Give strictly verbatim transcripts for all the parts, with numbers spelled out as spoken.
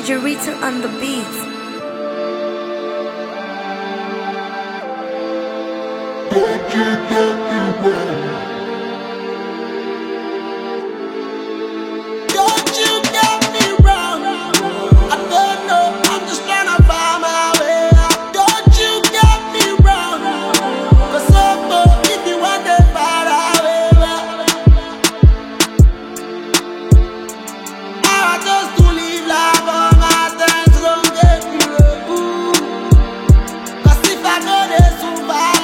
J Rita on the beat. Don't you get me wrong. Don't you get me wrong. I don't know, I'm just trying to find my way out. Don't you get me wrong. Cause I'm more if you want to find away. I just to live life on my things, don't get me wrong. Cause if I know they survive,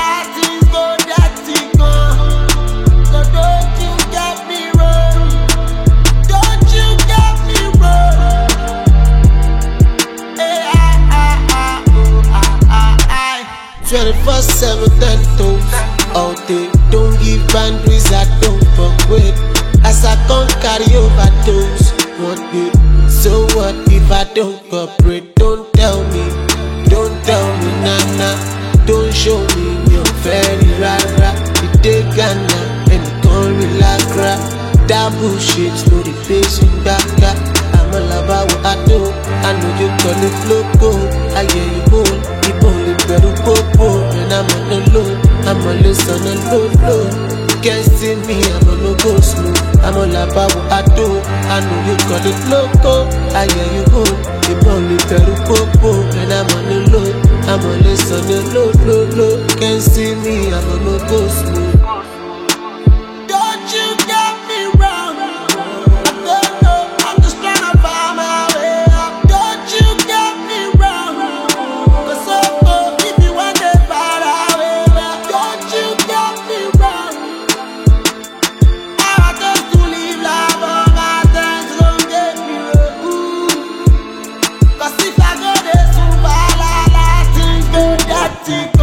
twenty-four seven, ten toes all day. Don't give boundaries, I don't fuck with. As I can't carry overdose one day. So what if I don't cooperate? Don't tell me, don't tell me, nah nah. Don't show me your very rara. You take Ghana and you can't relax, crap. That bullshit, no the face in back. I'm all about what I do. I know you call it loco. I hear you moan, you only better popo. And I'm on the low, I'm always on the low, low. You can't see me, I'm on the go slow. I'm all about what I do. I know you call it loco. I hear you moan, you only better popo. And I'm on the low, I'm always on the low, low, low. You can't see me, I'm on the go slow. If I go there, survive, I think that